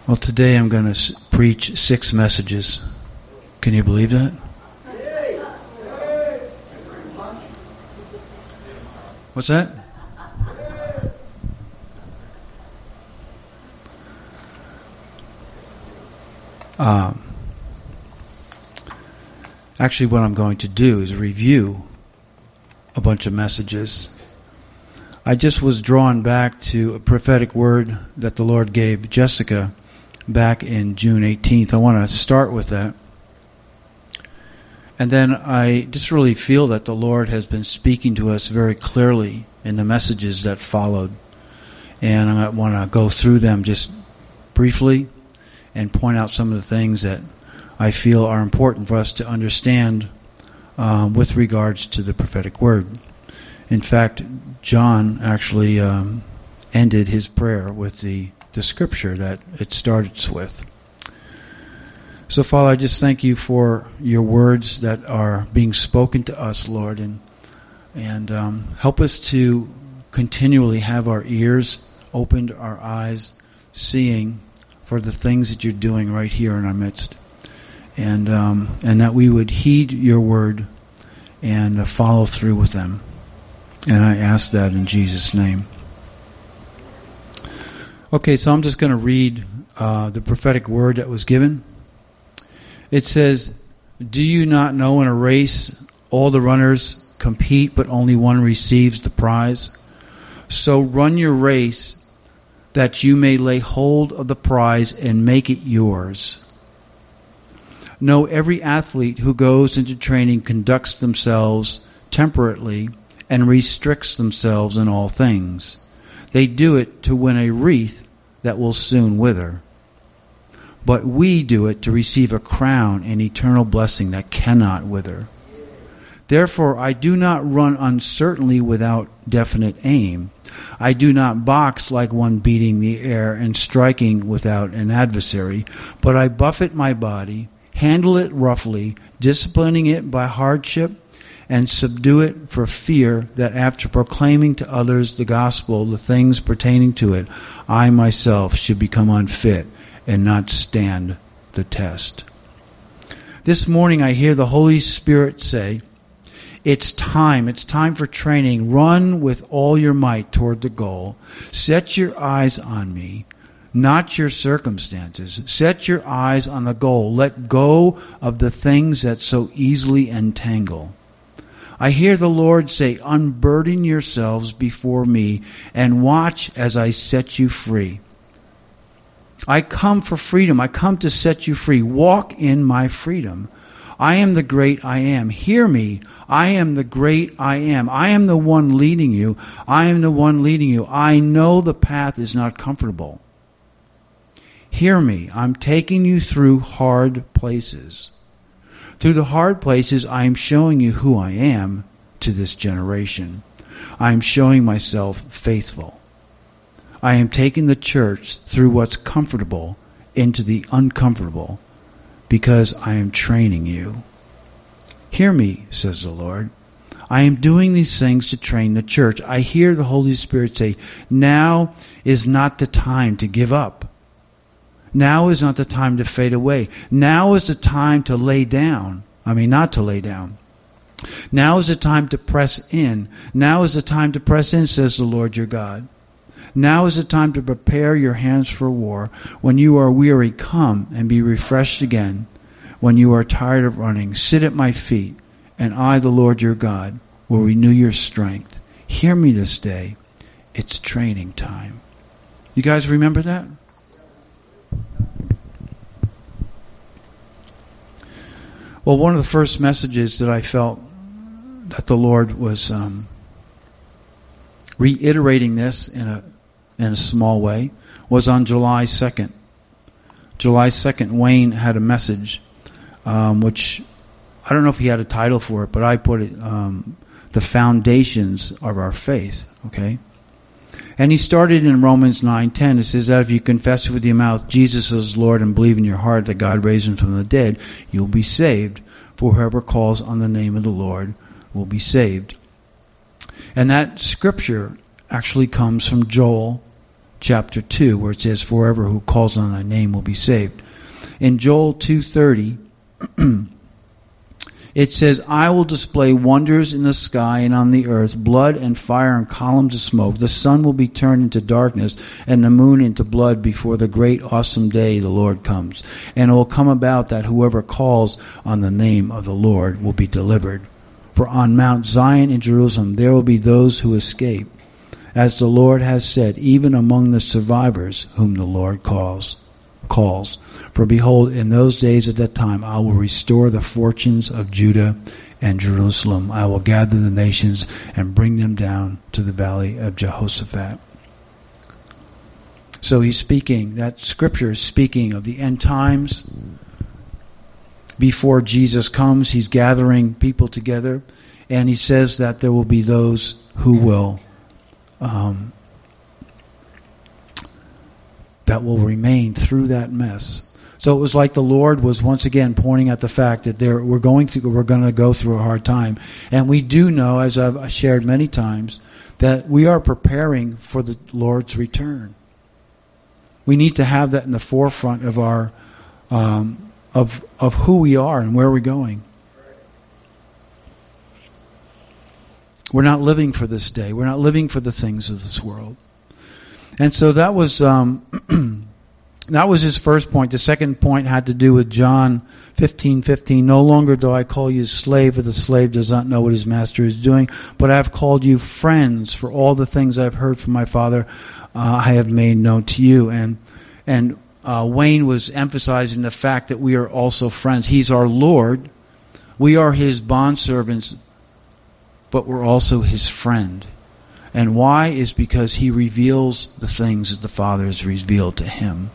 Well, today I'm going to preach 6 messages. Can you believe that? What's that? Actually, what I'm going to do is review a bunch of messages. I just was drawn back to a prophetic word that the Lord gave Jessica back in June 18th. I want to start with that. And then I just really feel that the Lord has been speaking to us very clearly in the messages that followed. And I want to go through them just briefly and point out some of the things that I feel are important for us to understand with regards to the prophetic word. In fact, John actually ended his prayer with the scripture that it starts with. So, Father, I just thank you for your words that are being spoken to us, Lord, and help us to continually have our ears opened, our eyes seeing for the things that you're doing right here in our midst, and that we would heed your word and follow through with them. And I ask that in Jesus' name. Okay, so I'm just going to read the prophetic word that was given. It says, "Do you not know in a race all the runners compete, but only one receives the prize? So run your race that you may lay hold of the prize and make it yours. Know every athlete who goes into training conducts themselves temperately and restricts themselves in all things. They do it to win a wreath that will soon wither. But we do it to receive a crown and eternal blessing that cannot wither. Therefore, I do not run uncertainly without definite aim. I do not box like one beating the air and striking without an adversary, but I buffet my body, handle it roughly, disciplining it by hardship, and subdue it for fear that after proclaiming to others the gospel, the things pertaining to it, I myself should become unfit and not stand the test." This morning I hear the Holy Spirit say, it's time for training. Run with all your might toward the goal. Set your eyes on me, not your circumstances. Set your eyes on the goal. Let go of the things that so easily entangle. I hear the Lord say, unburden yourselves before me and watch as I set you free. I come for freedom. I come to set you free. Walk in my freedom. I am the great I am. Hear me. I am the great I am. I am the one leading you. I am the one leading you. I know the path is not comfortable. Hear me. I'm taking you through hard places. Through the hard places, I am showing you who I am to this generation. I am showing myself faithful. I am taking the church through what's comfortable into the uncomfortable because I am training you. Hear me, says the Lord. I am doing these things to train the church. I hear the Holy Spirit say, now is not the time to give up. Now is not the time to fade away. Now is the time to lay down. Not to lay down. Now is the time to press in. Now is the time to press in, says the Lord your God. Now is the time to prepare your hands for war. When you are weary, come and be refreshed again. When you are tired of running, sit at my feet, and I, the Lord your God, will renew your strength. Hear me this day. It's training time. You guys remember that? Well, one of the first messages that I felt that the Lord was reiterating this in a small way was on July 2nd. July 2nd, Wayne had a message, which I don't know if he had a title for it, but I put it, The Foundations of Our Faith, okay? And he started in Romans 9:10. It says that if you confess with your mouth Jesus is Lord and believe in your heart that God raised him from the dead, you'll be saved. For whoever calls on the name of the Lord will be saved. And that scripture actually comes from Joel chapter 2, where it says, "Forever who calls on thy name will be saved." In Joel 2:30, it says, "I will display wonders in the sky and on the earth, blood and fire and columns of smoke. The sun will be turned into darkness and the moon into blood before the great awesome day the Lord comes. And it will come about that whoever calls on the name of the Lord will be delivered. For on Mount Zion in Jerusalem there will be those who escape, as the Lord has said, even among the survivors whom the Lord calls. For behold, in those days at that time I will restore the fortunes of Judah and Jerusalem. I will gather the nations and bring them down to the valley of Jehoshaphat." So he's speaking, that scripture is speaking of the end times. Before Jesus comes, he's gathering people together, and he says that there will be those who will that will remain through that mess. So it was like the Lord was once again pointing at the fact that we're going to go through a hard time, and we do know, as I've shared many times, that we are preparing for the Lord's return. We need to have that in the forefront of our of who we are and where we're going. We're not living for this day. We're not living for the things of this world. And so that was that was his first point. The second point had to do with John 15:15. "No longer do I call you slave, for the slave does not know what his master is doing, but I have called you friends, for all the things I've heard from my Father I have made known to you." And Wayne was emphasizing the fact that we are also friends. He's our Lord. We are his bondservants, but we're also his friend. And why? Is because he reveals the things that the Father has revealed to him.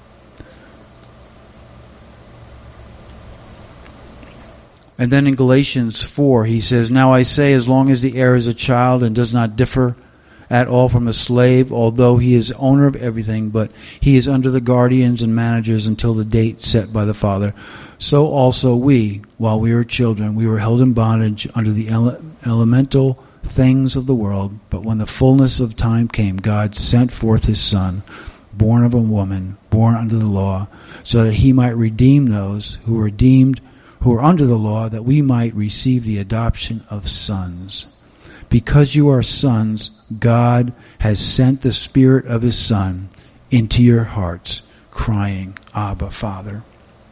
And then in Galatians 4, he says, "Now I say, as long as the heir is a child and does not differ at all from a slave, although he is owner of everything, but he is under the guardians and managers until the date set by the Father. So also we, while we were children, we were held in bondage under the elemental things of the world. But when the fullness of time came, God sent forth his Son, born of a woman, born under the law, so that he might redeem those who were under the law, that we might receive the adoption of sons. Because you are sons, God has sent the Spirit of his Son into your hearts, crying, Abba, Father."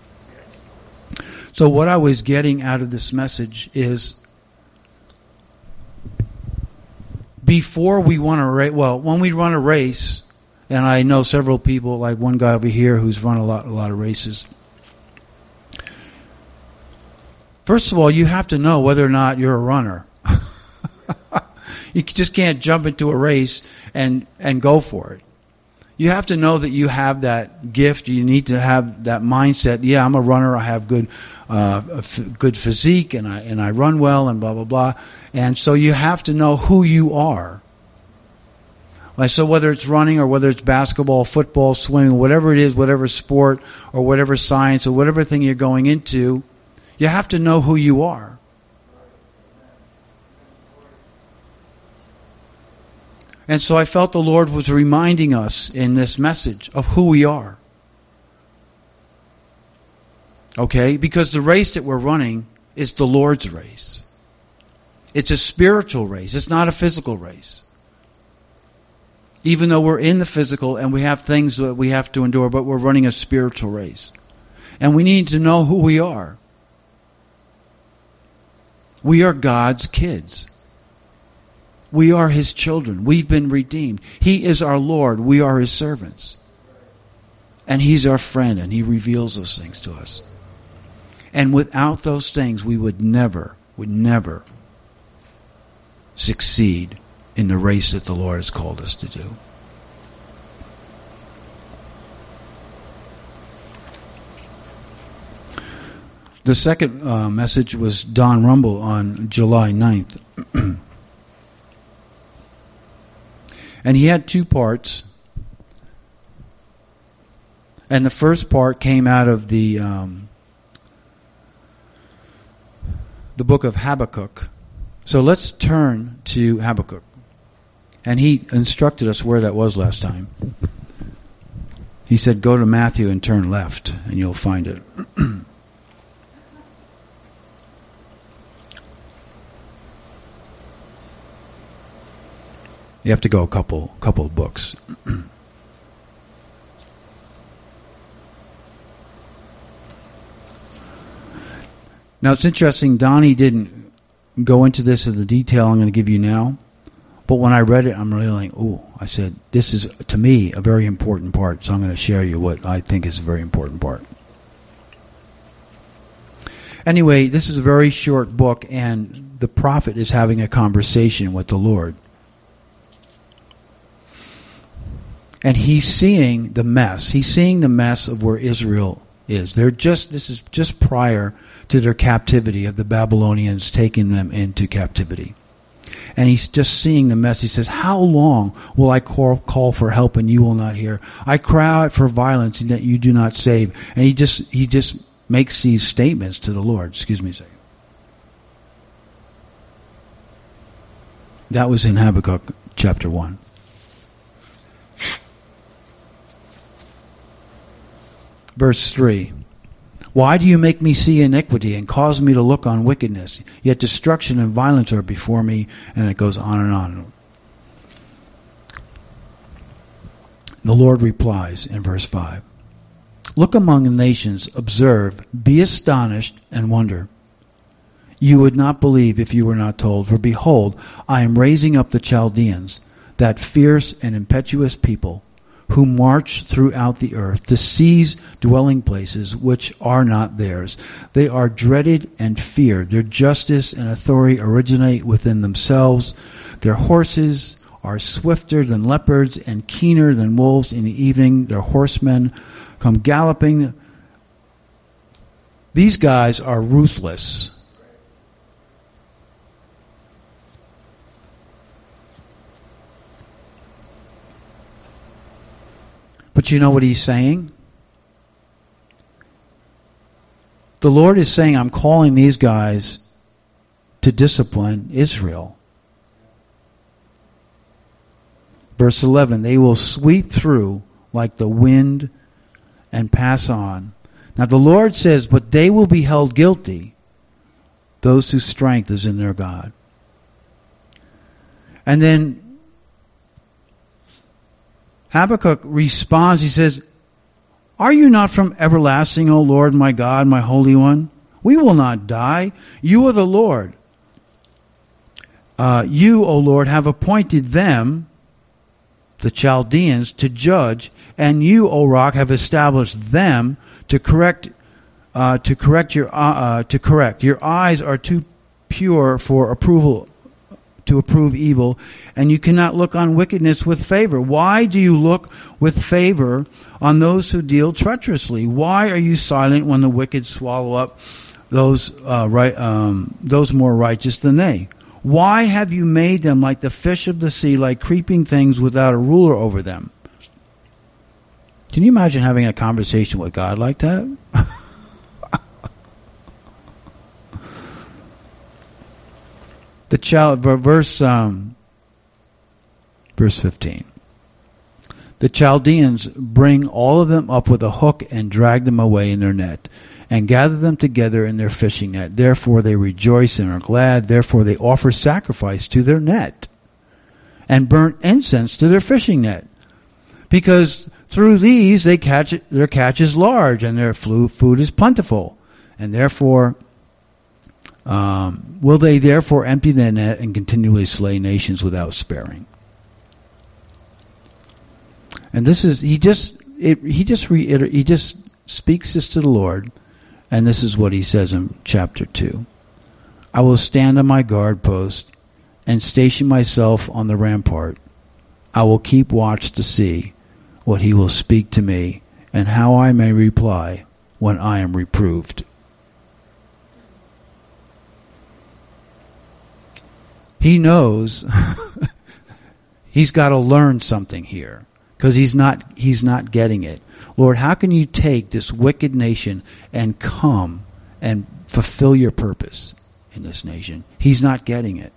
So what I was getting out of this message is, before we want to race, when we run a race, and I know several people, like one guy over here who's run a lot of races. First of all, you have to know whether or not you're a runner. You just can't jump into a race and go for it. You have to know that you have that gift. You need to have that mindset. Yeah, I'm a runner. I have good physique, and I run well, and blah blah blah. And so you have to know who you are. So whether it's running or whether it's basketball, football, swimming, whatever it is, whatever sport or whatever science or whatever thing you're going into, you have to know who you are. And so I felt the Lord was reminding us in this message of who we are. Okay? Because the race that we're running is the Lord's race. It's a spiritual race. It's not a physical race. Even though we're in the physical and we have things that we have to endure, but we're running a spiritual race. And we need to know who we are. We are God's kids. We are his children. We've been redeemed. He is our Lord. We are his servants. And he's our friend, and he reveals those things to us. And without those things, we would never succeed in the race that the Lord has called us to do. The second message was Don Rumble on July 9th. And he had two parts. And the first part came out of the book of Habakkuk. So let's turn to Habakkuk. And he instructed us where that was last time. He said, go to Matthew and turn left, and you'll find it. You have to go a couple of books. Now it's interesting, Donnie didn't go into this in the detail I'm going to give you now, but when I read it, I'm really like, ooh, I said, this is, to me, a very important part, so I'm going to share you what I think is a very important part. Anyway, this is a very short book, and the prophet is having a conversation with the Lord. And he's seeing the mess. He's seeing the mess of where Israel is. This is just prior to their captivity of the Babylonians taking them into captivity. And he's just seeing the mess. He says, how long will I call for help and you will not hear? I cry out for violence and that you do not save. And he just makes these statements to the Lord. Excuse me a second. That was in Habakkuk chapter 1. Verse 3. Why do you make me see iniquity and cause me to look on wickedness? Yet destruction and violence are before me, and it goes on and on. The Lord replies in verse 5. Look among the nations, observe, be astonished, and wonder. You would not believe if you were not told. For behold, I am raising up the Chaldeans, that fierce and impetuous people, who march throughout the earth to seize dwelling places which are not theirs. They are dreaded and feared. Their justice and authority originate within themselves. Their horses are swifter than leopards and keener than wolves in the evening. Their horsemen come galloping. These guys are ruthless. But you know what he's saying? The Lord is saying, I'm calling these guys to discipline Israel. Verse 11, they will sweep through like the wind and pass on. Now the Lord says, but they will be held guilty, those whose strength is in their God. And then Habakkuk responds, he says, are you not from everlasting, O Lord, my God, my Holy One? We will not die. You are the Lord. You, O Lord, have appointed them, the Chaldeans, to judge, and you, O Rock, have established them to correct. Your eyes are too pure for approval, to approve evil, and you cannot look on wickedness with favor. Why do you look with favor on those who deal treacherously? Why are you silent when the wicked swallow up those more righteous than they? Why have you made them like the fish of the sea, like creeping things without a ruler over them? Can you imagine having a conversation with God like that? Verse 15. The Chaldeans bring all of them up with a hook and drag them away in their net, and gather them together in their fishing net. Therefore they rejoice and are glad. Therefore they offer sacrifice to their net, and burn incense to their fishing net. Because through these their catch is large, and their food is plentiful. And therefore will they therefore empty their net and continually slay nations without sparing? And this is he just speaks this to the Lord, and this is what he says in chapter 2. I will stand on my guard post and station myself on the rampart. I will keep watch to see what he will speak to me and how I may reply when I am reproved. He knows he's got to learn something here, because he's not getting it. Lord, how can you take this wicked nation and come and fulfill your purpose in this nation? He's not getting it.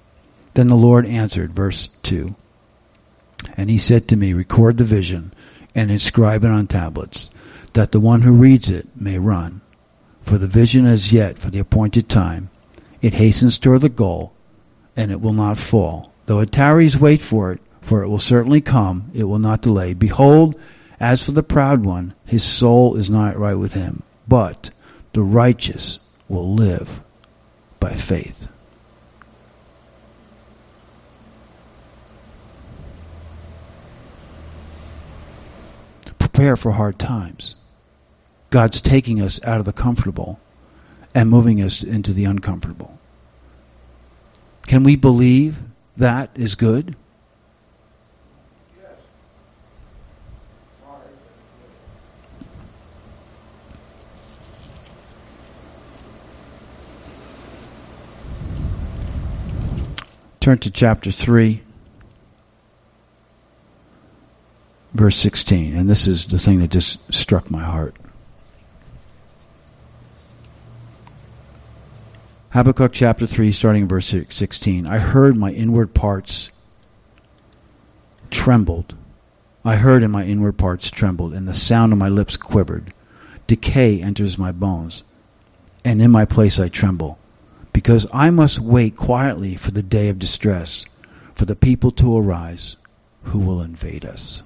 Then the Lord answered, verse 2. And he said to me, record the vision, and inscribe it on tablets, that the one who reads it may run. For the vision is yet for the appointed time. It hastens toward the goal, and it will not fall. Though it tarries, wait for it will certainly come. It will not delay. Behold, as for the proud one, his soul is not right with him. But the righteous will live by faith. Prepare for hard times. God's taking us out of the comfortable and moving us into the uncomfortable. Can we believe that is good? Yes. Turn to chapter 3, verse 16. And this is the thing that just struck my heart. Habakkuk chapter 3, starting in verse 16. I heard my inward parts trembled. I heard and my inward parts trembled, and the sound of my lips quivered. Decay enters my bones, and in my place I tremble, because I must wait quietly for the day of distress, for the people to arise who will invade us.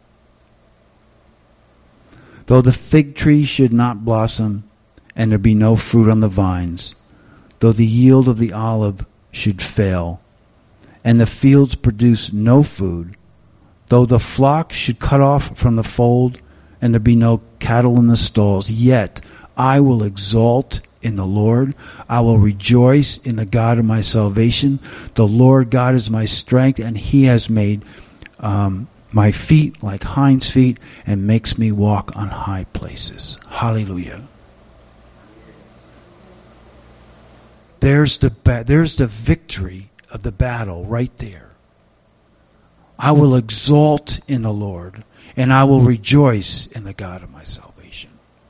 Though the fig tree should not blossom, and there be no fruit on the vines, though the yield of the olive should fail, and the fields produce no food, though the flock should cut off from the fold, and there be no cattle in the stalls, yet I will exalt in the Lord. I will rejoice in the God of my salvation. The Lord God is my strength, and he has made my feet like hinds' feet, and makes me walk on high places. Hallelujah. There's the victory of the battle right there. I will exalt in the Lord, and I will rejoice in the God of my salvation.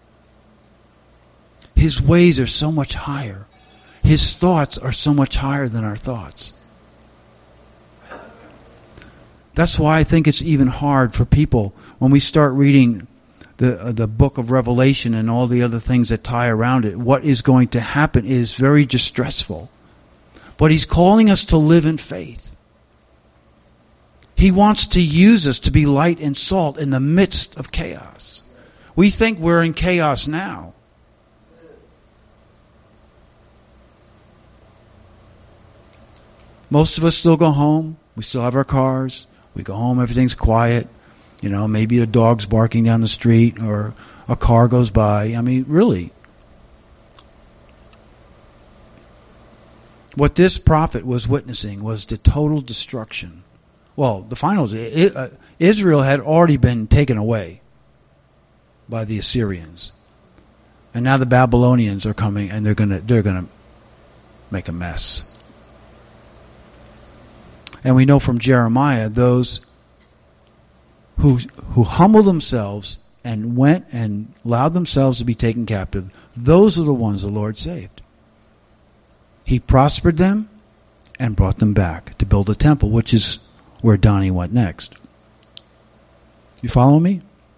His ways are so much higher. His thoughts are so much higher than our thoughts. That's why I think it's even hard for people when we start reading the book of Revelation and all the other things that tie around it. What is going to happen is very distressful. But he's calling us to live in faith. He wants to use us to be light and salt in the midst of chaos. We think we're in chaos now. Most of us still go home. We still have our cars. We go home, everything's quiet. You know, maybe a dog's barking down the street or a car goes by. I mean, really. What this prophet was witnessing was the total destruction. Well, the finals, Israel had already been taken away by the Assyrians. And now the Babylonians are coming, and they're going to make a mess. And we know from Jeremiah, those who humbled themselves and went and allowed themselves to be taken captive, those are the ones the Lord saved. He prospered them and brought them back to build a temple, which is where Donnie went next. You follow me?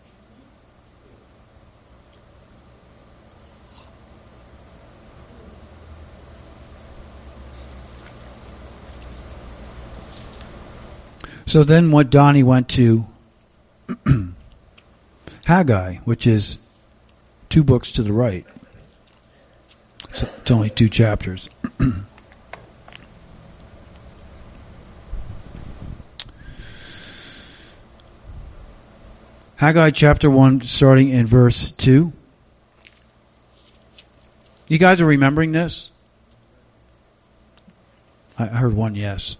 So then what Donnie went to Haggai, which is 2 books to the right. So it's only 2 chapters. Haggai chapter 1, starting in verse 2. You guys are remembering this? I heard one yes.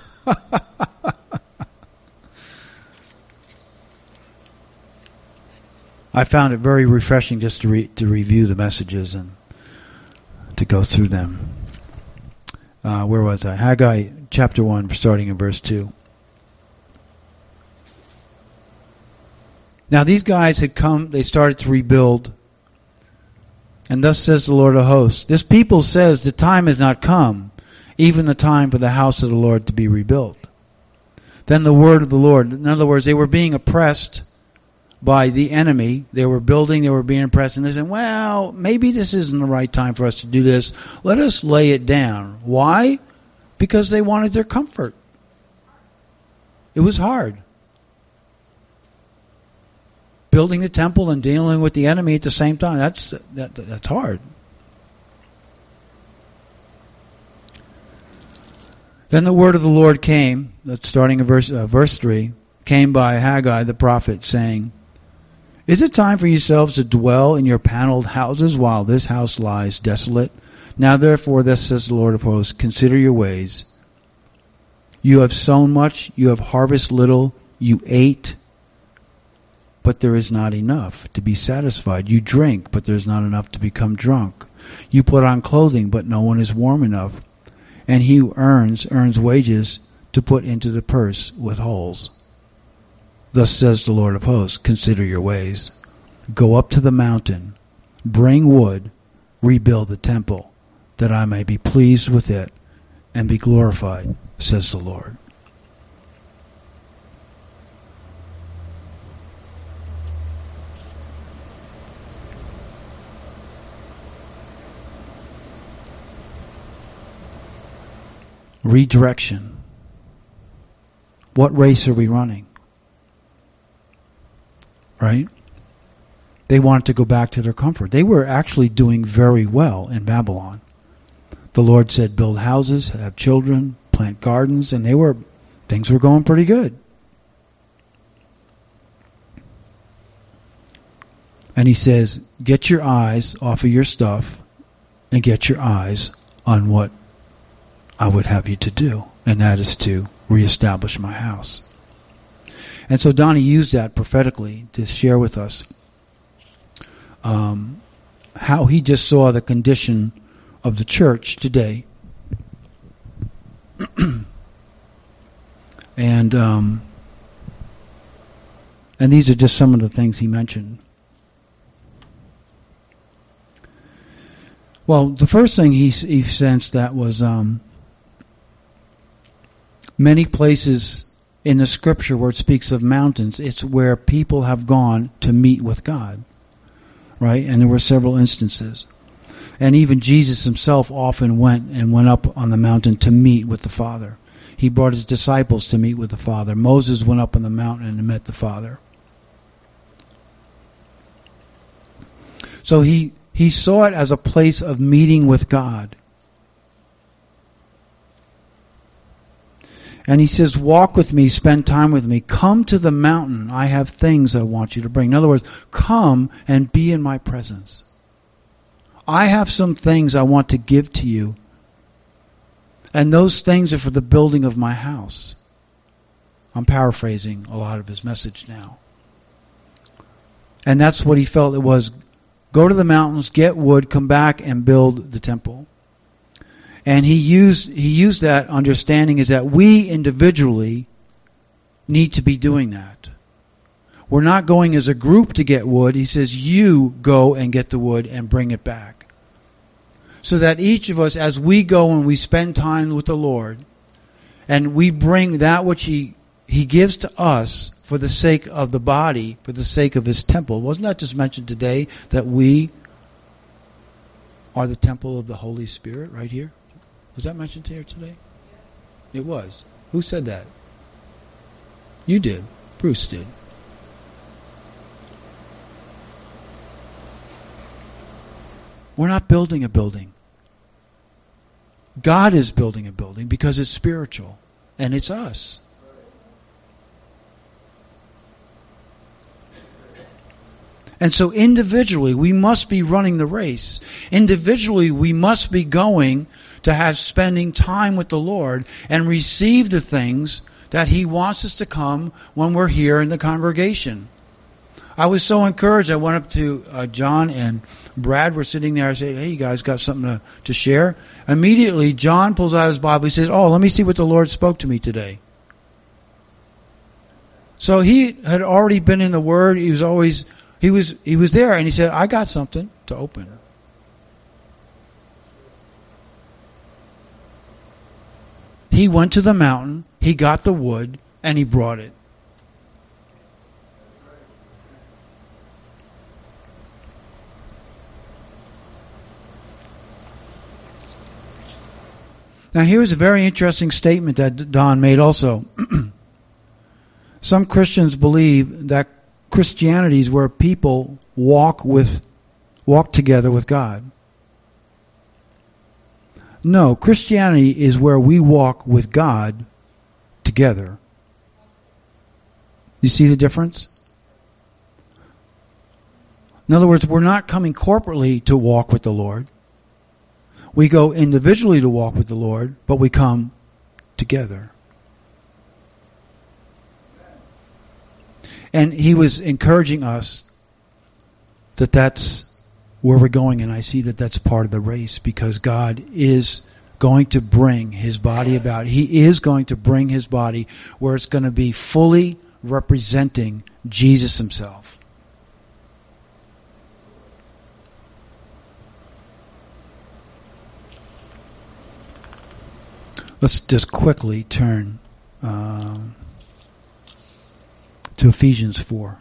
I found it very refreshing just to review the messages and to go through them. Where was I? Haggai chapter 1, starting in verse 2. Now these guys had come, they started to rebuild. And thus says the Lord of hosts, this people says the time has not come, even the time for the house of the Lord to be rebuilt. Then the word of the Lord, in other words, they were being oppressed by the enemy. They were building, they were being impressed, and they said, well, maybe this isn't the right time for us to do this. Let us lay it down. Why? Because they wanted their comfort. It was hard. Building the temple and dealing with the enemy at the same time, that's hard. Then the word of the Lord came, that's starting in verse 3, came by Haggai the prophet, saying, Is it time for yourselves to dwell in your paneled houses while this house lies desolate? Now therefore, thus says the Lord of hosts, consider your ways. You have sown much, you have harvested little, you ate, but there is not enough to be satisfied. You drink, but there is not enough to become drunk. You put on clothing, but no one is warm enough. And he who earns wages to put into the purse with holes. Thus says the Lord of hosts, consider your ways. Go up to the mountain, bring wood, rebuild the temple, that I may be pleased with it and be glorified, says the Lord. Redirection. What race are we running? Right? They wanted to go back to their comfort. They were actually doing very well in Babylon. The Lord said, build houses, have children, plant gardens, and things were going pretty good. And he says, get your eyes off of your stuff and get your eyes on what I would have you to do, and that is to reestablish my house. And so Donnie used that prophetically to share with us how he just saw the condition of the church today. And these are just some of the things he mentioned. Well, the first thing he sensed that was many places in the scripture where it speaks of mountains, it's where people have gone to meet with God, right? And there were several instances. And even Jesus himself often went up on the mountain to meet with the Father. He brought his disciples to meet with the Father. Moses went up on the mountain and met the Father. So he saw it as a place of meeting with God. And he says, walk with me, spend time with me. Come to the mountain. I have things I want you to bring. In other words, come and be in my presence. I have some things I want to give to you. And those things are for the building of my house. I'm paraphrasing a lot of his message now. And that's what he felt it was. Go to the mountains, get wood, come back and build the temple. And he used that understanding is that we individually need to be doing that. We're not going as a group to get wood. He says you go and get the wood and bring it back. So that each of us, as we go and we spend time with the Lord, and we bring that which He gives to us for the sake of the body, for the sake of His temple. Wasn't that just mentioned today that we are the temple of the Holy Spirit right here? Was that mentioned here today? It was. Who said that? You did. Bruce did. We're not building a building. God is building a building because it's spiritual. And it's us. And so individually, we must be running the race. Individually, we must be going to have spending time with the Lord and receive the things that He wants us to come when we're here in the congregation. I was so encouraged. I went up to John and Brad were sitting there. I said, hey, you guys got something to share? Immediately, John pulls out his Bible. He says, oh, let me see what the Lord spoke to me today. So he had already been in the Word. He was there, and he said, I got something to open. He went to the mountain, he got the wood, and he brought it. Now here's a very interesting statement that Don made also. Some Christians believe that Christianity is where people walk together with God. No, Christianity is where we walk with God together. You see the difference? In other words, we're not coming corporately to walk with the Lord. We go individually to walk with the Lord, but we come together. And he was encouraging us that that's where we're going, and I see that that's part of the race, because God is going to bring his body about. He is going to bring his body where it's going to be fully representing Jesus himself. Let's just quickly turn to Ephesians 4.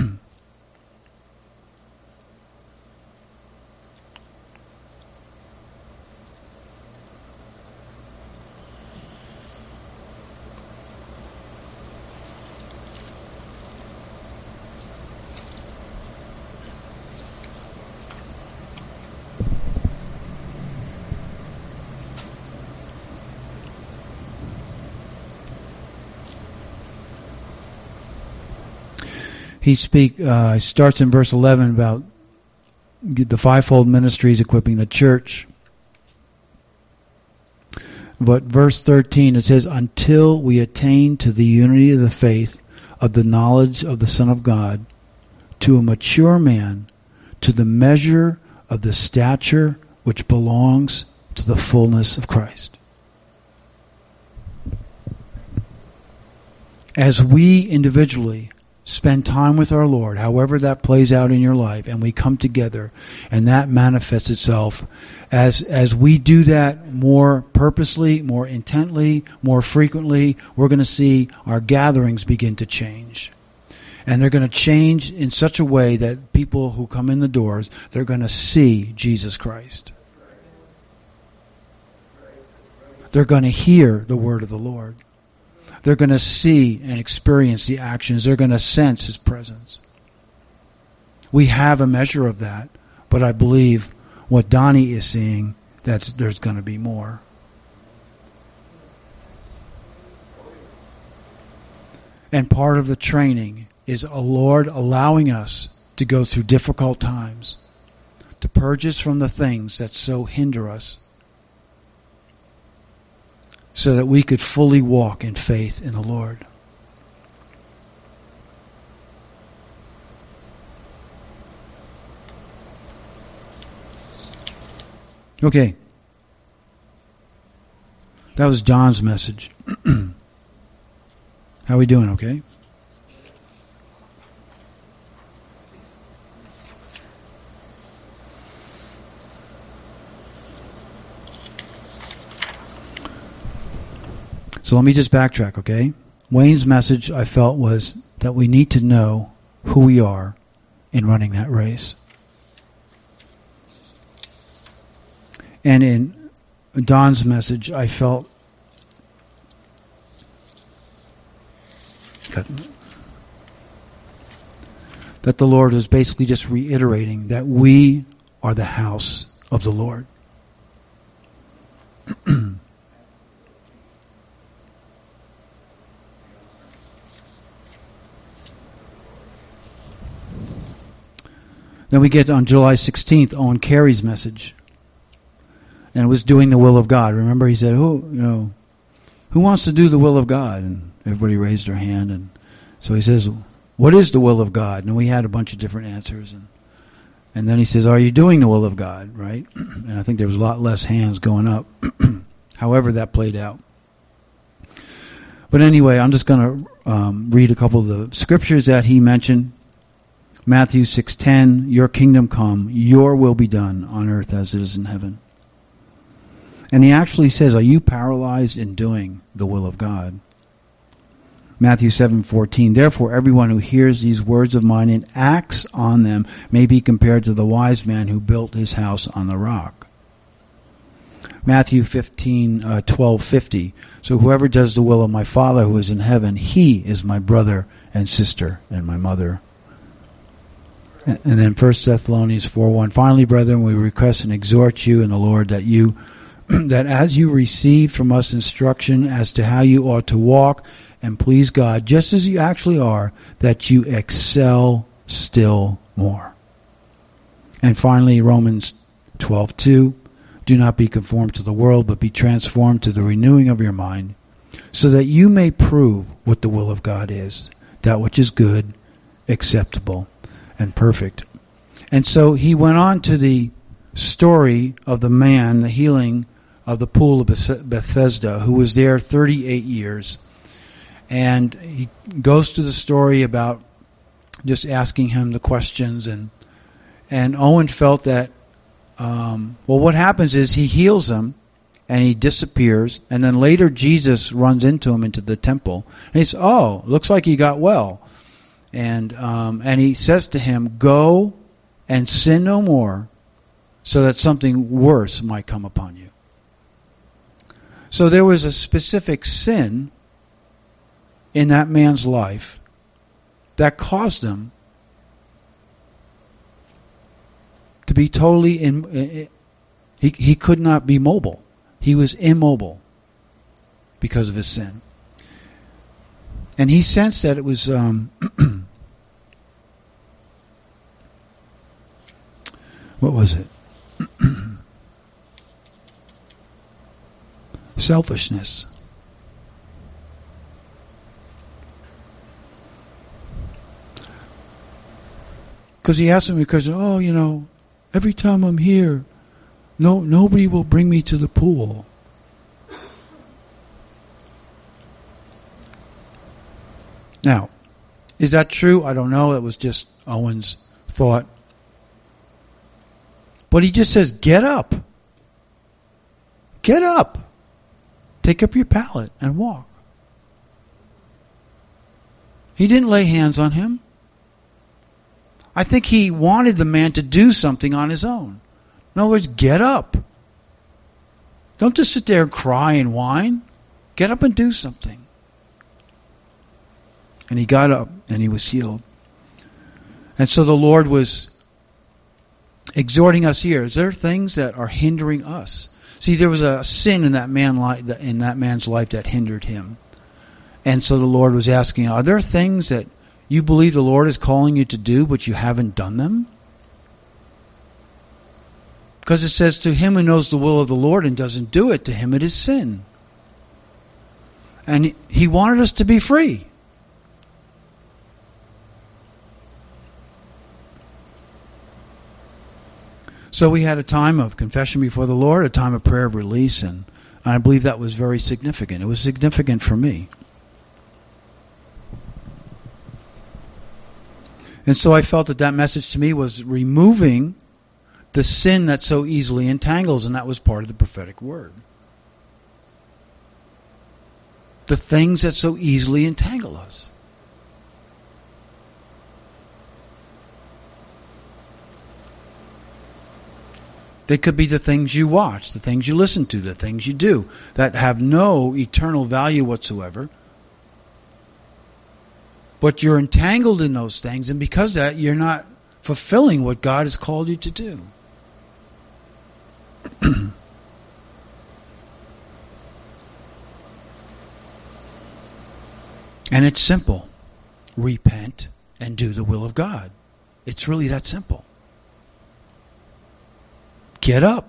He starts in verse 11 about the fivefold ministries equipping the church. But verse 13, it says, until we attain to the unity of the faith, of the knowledge of the Son of God, to a mature man, to the measure of the stature which belongs to the fullness of Christ. As we individually spend time with our Lord, however that plays out in your life, and we come together, and that manifests itself as we do that more purposely, more intently, more frequently, we're going to see our gatherings begin to change. And they're going to change in such a way that people who come in the doors, they're going to see Jesus Christ. They're going to hear the word of the Lord. They're going to see and experience the actions. They're going to sense his presence. We have a measure of that, but I believe what Donnie is seeing, there's going to be more. And part of the training is a Lord allowing us to go through difficult times, to purge us from the things that so hinder us, so that we could fully walk in faith in the Lord. Okay. That was John's message. How are we doing, okay? So let me just backtrack, okay? Wayne's message, I felt, was that we need to know who we are in running that race. And in Don's message, I felt that the Lord was basically just reiterating that we are the house of the Lord. Then we get on July 16th, Owen Carey's message. And it was doing the will of God. Remember, he said, who wants to do the will of God? And everybody raised their hand. And so he says, what is the will of God? And we had a bunch of different answers. And then he says, are you doing the will of God? Right? And I think there was a lot less hands going up. However that played out. But anyway, I'm just going to read a couple of the scriptures that he mentioned. Matthew 6:10, your kingdom come, your will be done on earth as it is in heaven. And he actually says, are you paralyzed in doing the will of God? Matthew 7:14, therefore everyone who hears these words of mine and acts on them may be compared to the wise man who built his house on the rock. Matthew 15:12-50. So whoever does the will of my Father who is in heaven, he is my brother and sister and my mother. And then 1 Thessalonians 4:1. Finally, brethren, we request and exhort you in the Lord that you, that as you receive from us instruction as to how you ought to walk and please God, just as you actually are, that you excel still more. And finally, Romans 12:2. Do not be conformed to the world, but be transformed to the renewing of your mind, so that you may prove what the will of God is, that which is good, acceptable, and perfect. And so he went on to the story of the man, the healing of the pool of Bethesda, who was there 38 years. And he goes to the story about just asking him the questions, and Owen felt that what happens is he heals him and he disappears, and then later Jesus runs into him into the temple, and he says, "Oh, looks like you got well," and he says to him, "Go and sin no more, so that something worse might come upon you." So there was a specific sin in that man's life that caused him to be totally he could not be mobile. He was immobile because of his sin. And he sensed that it was what was it? Selfishness. Because he asked him, because, every time I'm here, nobody will bring me to the pool. Now, is that true? I don't know. It was just Owen's thought. But he just says, get up. Get up. Take up your pallet and walk. He didn't lay hands on him. I think he wanted the man to do something on his own. In other words, get up. Don't just sit there and cry and whine. Get up and do something. And he got up and he was healed. And so the Lord was exhorting us here. Is there things that are hindering us? See, there was a sin in that man's life that hindered him. And so the Lord was asking, are there things that you believe the Lord is calling you to do, but you haven't done them? Because it says, to him who knows the will of the Lord and doesn't do it, to him it is sin. And he wanted us to be free. So we had a time of confession before the Lord, a time of prayer of release, and I believe that was very significant. It was significant for me. And so I felt that message to me was removing the sin that so easily entangles, and that was part of the prophetic word. The things that so easily entangle us. They could be the things you watch, the things you listen to, the things you do that have no eternal value whatsoever. But you're entangled in those things, and because of that, you're not fulfilling what God has called you to do. And it's simple. Repent and do the will of God. It's really that simple. Get up.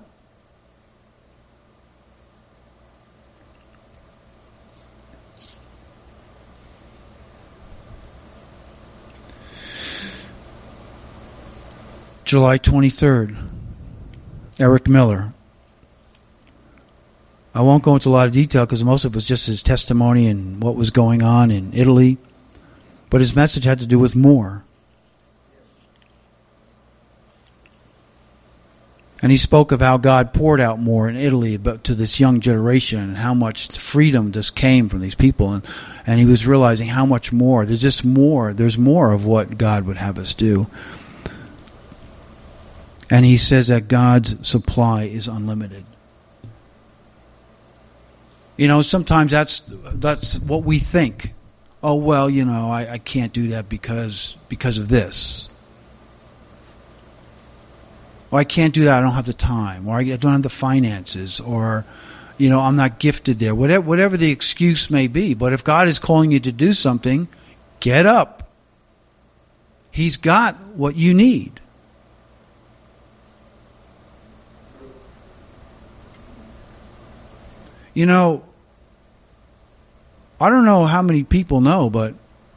July 23rd, Eric Miller. I won't go into a lot of detail because most of it was just his testimony and what was going on in Italy. But his message had to do with more. And he spoke of how God poured out more in Italy but to this young generation, and how much freedom just came from these people. And he was realizing how much more. There's just more. There's more of what God would have us do. And he says that God's supply is unlimited. Sometimes that's what we think. Oh, well, I can't do that because of this. Or I can't do that, I don't have the time. Or I don't have the finances. Or, I'm not gifted there. Whatever the excuse may be. But if God is calling you to do something, get up. He's got what you need. I don't know how many people know, but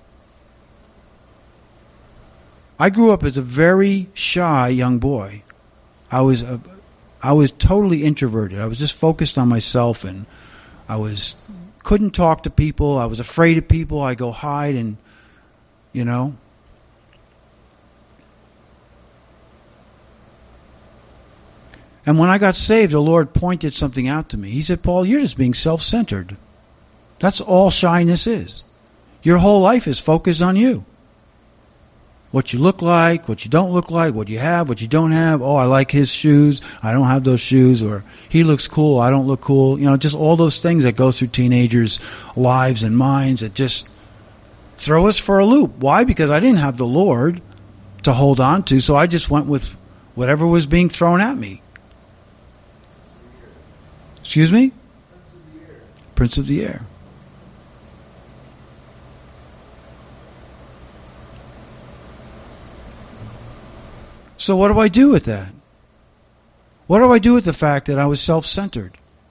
I grew up as a very shy young boy. I was totally introverted. I was just focused on myself, and couldn't talk to people. I was afraid of people. I go hide, and And when I got saved, the Lord pointed something out to me. He said, "Paul, you're just being self-centered. That's all shyness is. Your whole life is focused on you. What you look like, what you don't look like, what you have, what you don't have. Oh, I like his shoes. I don't have those shoes. Or he looks cool. I don't look cool." Just all those things that go through teenagers' lives and minds that just throw us for a loop. Why? Because I didn't have the Lord to hold on to, so I just went with whatever was being thrown at me. Excuse me? Prince of the air. So what do I do with that? What do I do with the fact that I was self-centered?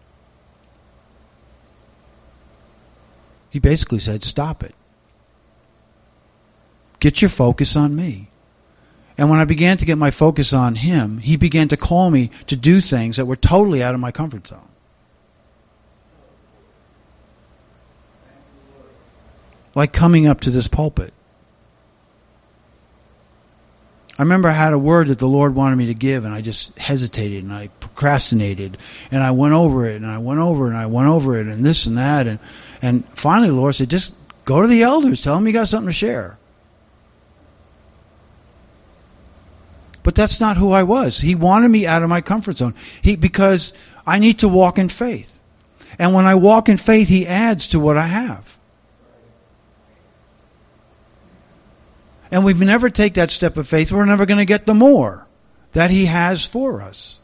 He basically said, stop it. Get your focus on me. And when I began to get my focus on him, he began to call me to do things that were totally out of my comfort zone. Like coming up to this pulpit. I remember I had a word that the Lord wanted me to give, and I just hesitated, and I procrastinated, and I went over it, and I went over it, and I went over it, and this and that, and finally the Lord said, just go to the elders, tell them you got something to share. But that's not who I was. He wanted me out of my comfort zone. Because I need to walk in faith. And when I walk in faith, he adds to what I have. And we never take that step of faith, we're never going to get the more that he has for us.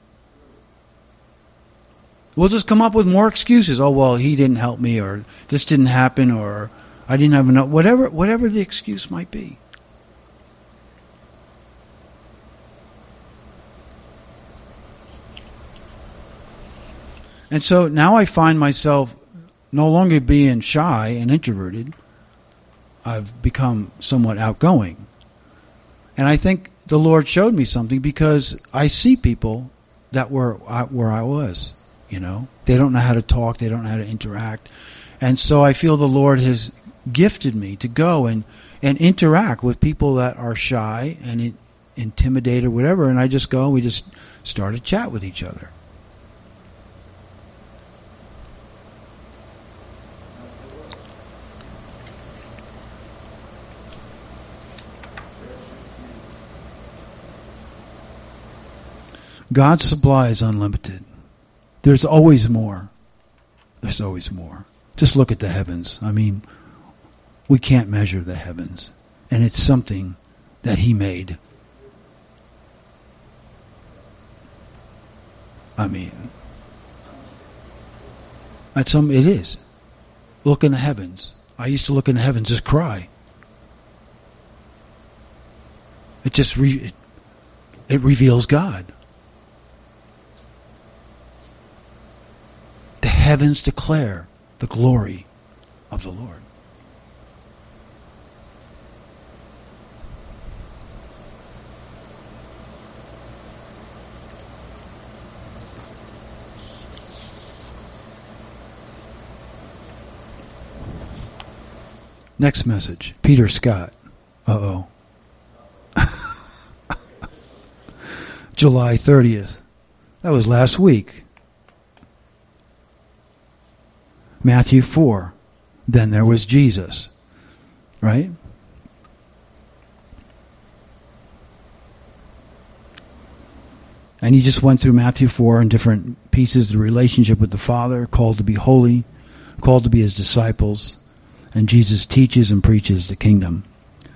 We'll just come up with more excuses. Oh, well, he didn't help me, or this didn't happen, or I didn't have enough, whatever the excuse might be. And so now I find myself no longer being shy and introverted. I've become somewhat outgoing. And I think the Lord showed me something, because I see people that were where I was, They don't know how to talk, they don't know how to interact. And so I feel the Lord has gifted me to go and interact with people that are shy and intimidated, whatever, and I just go and we just start to chat with each other. God's supply is unlimited. There's always more. There's always more. Just look at the heavens. I mean, we can't measure the heavens. And it's something that he made. I mean, it is. Look in the heavens. I used to look in the heavens, just cry. It just it reveals God. The heavens declare the glory of the Lord. Next message, Peter Scott. Uh-oh. July 30th. That was last week. Matthew 4. Then there was Jesus. Right? And he just went through Matthew 4 in different pieces, the relationship with the Father, called to be holy, called to be his disciples, and Jesus teaches and preaches the kingdom.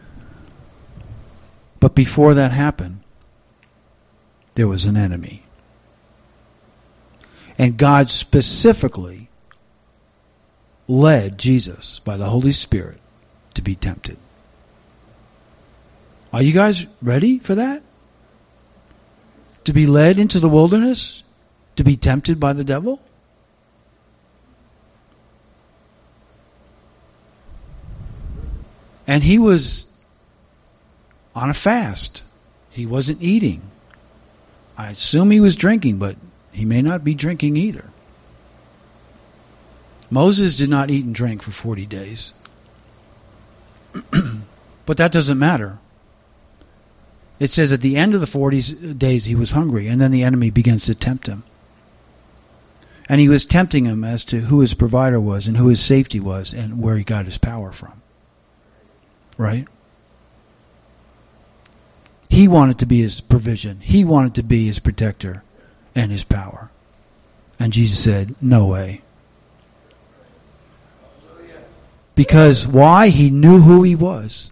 But before that happened, there was an enemy. And God specifically led Jesus by the Holy Spirit to be tempted. Are you guys ready for that? To be led into the wilderness? To be tempted by the devil? And he was on a fast. He wasn't eating. I assume he was drinking, but he may not be drinking either. Moses did not eat and drink for 40 days. But that doesn't matter. It says at the end of the 40 days he was hungry, and then the enemy begins to tempt him. And he was tempting him as to who his provider was and who his safety was and where he got his power from. Right? He wanted to be his provision. He wanted to be his protector and his power. And Jesus said, no way. Because why? He knew who he was.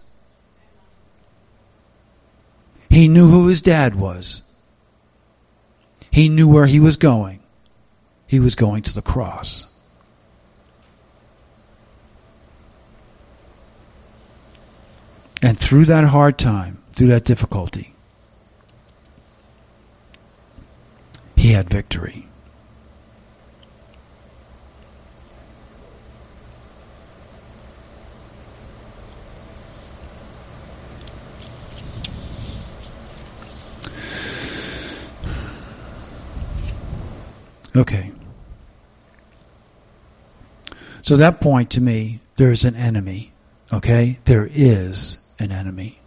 He knew who his dad was. He knew where he was going. He was going to the cross. And through that hard time, through that difficulty, he had victory. Okay. So that point to me, there's an enemy. Okay? There is an enemy.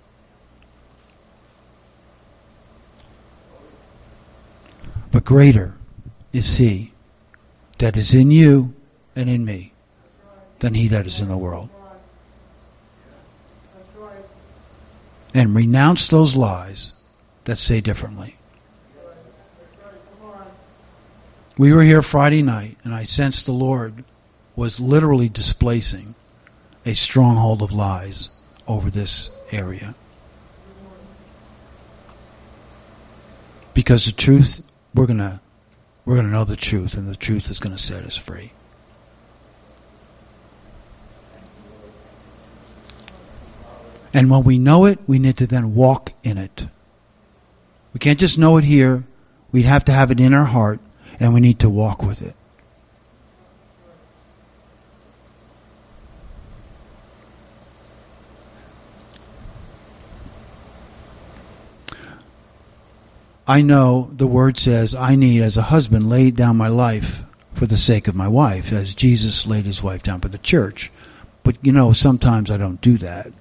But greater is he that is in you and in me than he that is in the world. And renounce those lies that say differently. We were here Friday night, and I sensed the Lord was literally displacing a stronghold of lies over this area. Because the truth, we're gonna know the truth, and the truth is gonna set us free. And when we know it, we need to then walk in it. We can't just know it here. We have to have it in our heart, and we need to walk with it. I know the word says I need, as a husband, lay down my life for the sake of my wife, as Jesus laid his wife down for the church. But, sometimes I don't do that.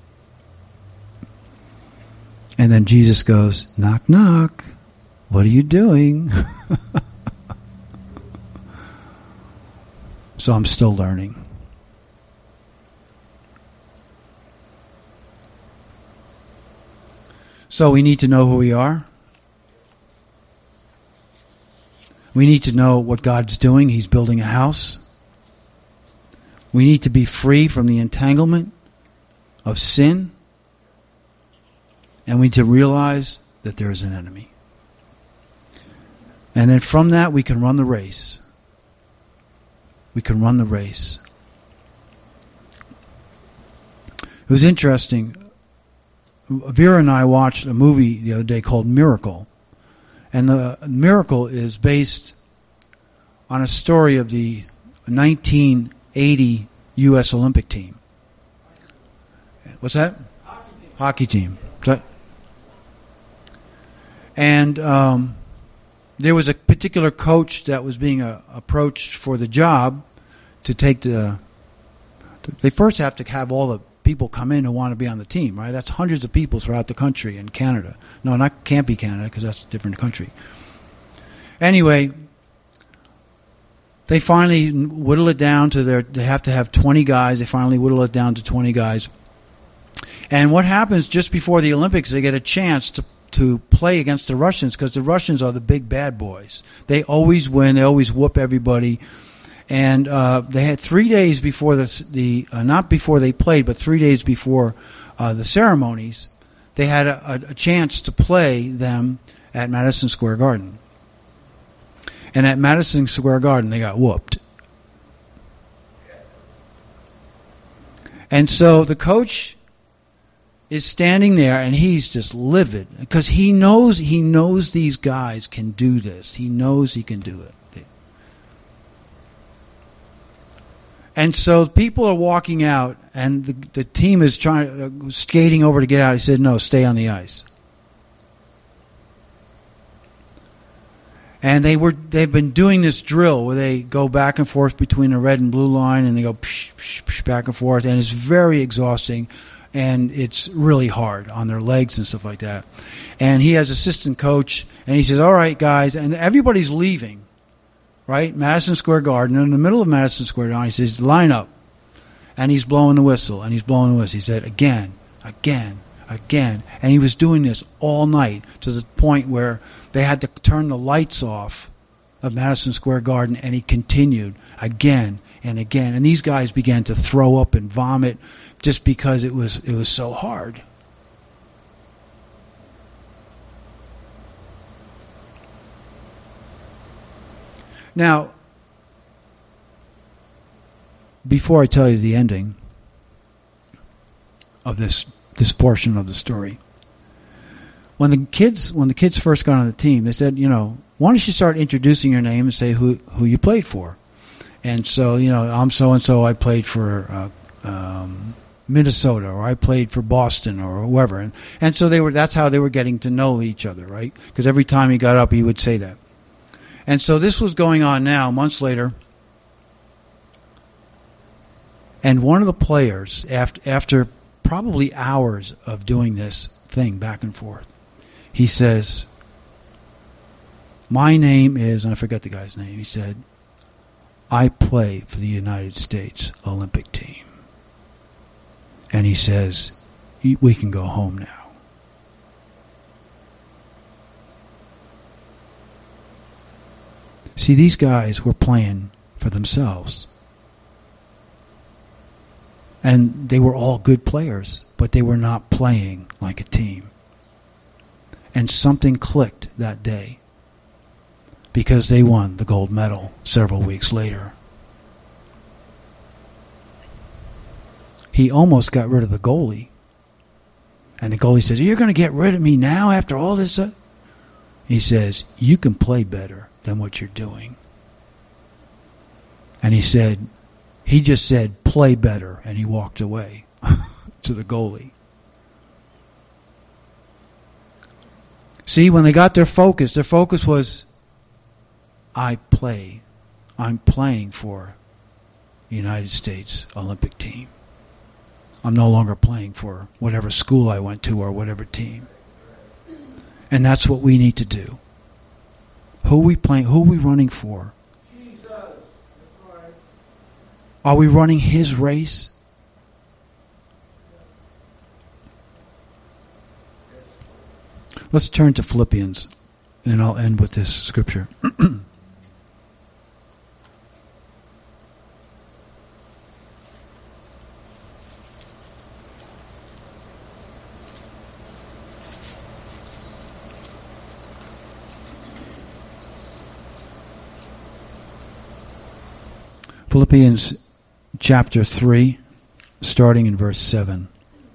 And then Jesus goes, knock, knock. What are you doing? So I'm still learning. So we need to know who we are. We need to know what God's doing. He's building a house. We need to be free from the entanglement of sin. And we need to realize that there is an enemy. And then from that we can run the race. We can run the race. It was interesting. Vera and I watched a movie the other day called Miracle. And the Miracle is based on a story of the 1980 U.S. Olympic team. What's that? Hockey team. And there was a particular coach that was being approached for the job to take they first have to have all the people come in who want to be on the team, right? That's hundreds of people throughout the country and Canada. No, can't be Canada because that's a different country. Anyway, they finally whittle it down to they have to have 20 guys. They finally whittle it down to 20 guys. And what happens just before the Olympics, they get a chance to play against the Russians because the Russians are the big bad boys. They always win. They always whoop everybody. And they had 3 days before not before they played, but 3 days before the ceremonies, they had a chance to play them at Madison Square Garden. And at Madison Square Garden, they got whooped. And so the coach is standing there, and he's just livid because he knows these guys can do this. He knows he can do it. And so people are walking out, and the team is skating over to get out. He said, "No, stay on the ice." And they've been doing this drill where they go back and forth between the red and blue line, and they go psh, psh, psh, back and forth, and it's very exhausting, and it's really hard on their legs and stuff like that. And he has assistant coach, and he says, "All right, guys," and everybody's leaving. Right? Madison Square Garden. In the middle of Madison Square Garden, he says, "Line up." And he's blowing the whistle, and he's blowing the whistle. He said, "Again, again, again." And he was doing this all night to the point where they had to turn the lights off of Madison Square Garden, and he continued again and again. And these guys began to throw up and vomit just because it was so hard. Now, before I tell you the ending of this portion of the story, when the kids first got on the team, they said, "Why don't you start introducing your name and say who you played for?" And so, I'm so and so. I played for Minnesota, or I played for Boston, or whoever. And so that's how they were getting to know each other, right? Because every time he got up, he would say that. And so this was going on now, months later. And one of the players, after probably hours of doing this thing back and forth, he says, "My name is," and I forgot the guy's name, he said, "I play for the United States Olympic team." And he says, "We can go home now." See, these guys were playing for themselves. And they were all good players, but they were not playing like a team. And something clicked that day because they won the gold medal several weeks later. He almost got rid of the goalie. And the goalie said, "You're going to get rid of me now after all this?" He says, "You can play better than what you're doing." And he just said, "Play better," and he walked away to the goalie. See, when they got their focus was, I'm playing for the United States Olympic team. I'm no longer playing for whatever school I went to or whatever team. And that's what we need to do. Who are we playing? Who are we running for? Jesus. That's right. Are we running His race? Let's turn to Philippians, and I'll end with this scripture. Philippians chapter 3, starting in verse 7.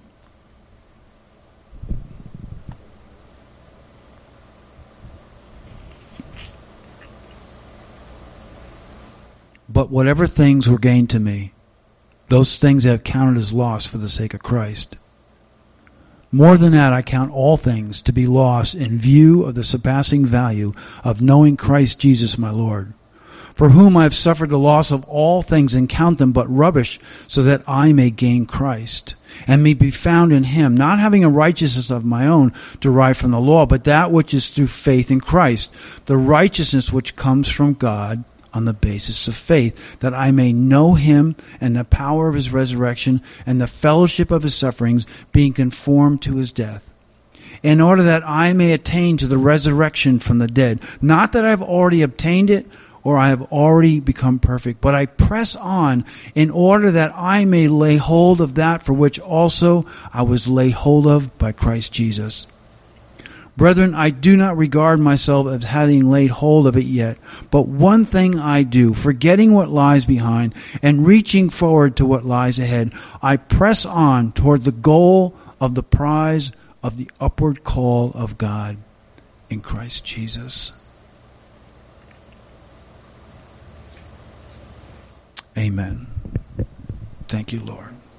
But whatever things were gained to me, those things I have counted as loss for the sake of Christ. More than that, I count all things to be lost in view of the surpassing value of knowing Christ Jesus my Lord, for whom I have suffered the loss of all things and count them but rubbish, so that I may gain Christ, and may be found in Him, not having a righteousness of my own derived from the law, but that which is through faith in Christ, the righteousness which comes from God on the basis of faith, that I may know Him and the power of His resurrection and the fellowship of His sufferings, being conformed to His death, in order that I may attain to the resurrection from the dead. Not that I've already obtained it, or I have already become perfect, but I press on in order that I may lay hold of that for which also I was laid hold of by Christ Jesus. Brethren, I do not regard myself as having laid hold of it yet, but one thing I do, forgetting what lies behind and reaching forward to what lies ahead, I press on toward the goal of the prize of the upward call of God in Christ Jesus. Amen. Thank you, Lord.